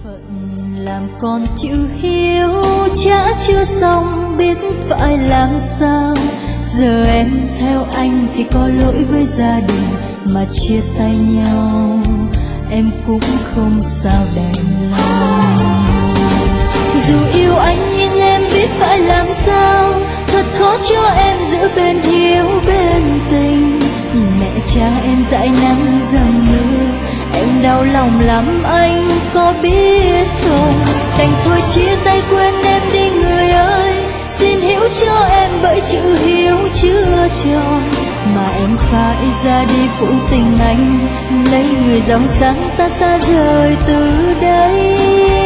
phận làm con chịu hiếu chả chưa xong biết phải làm sao. Giờ em theo anh thì có lỗi với gia đình mà chia tay nhau, em cũng không sao đành lòng. Dù yêu anh nhưng em biết phải làm sao, thật khó cho em giữ bên hiếu bên tình. Nhìn mẹ cha em dãi nắng dầm mưa, em đau lòng lắm anh có biết không. Đành thôi chia tay quên em đi người ơi, xin hiểu cho em bởi chữ hiếu chưa tròn mà em phải ra đi phụ tình anh, lấy người dòng sáng ta xa rời từ đây.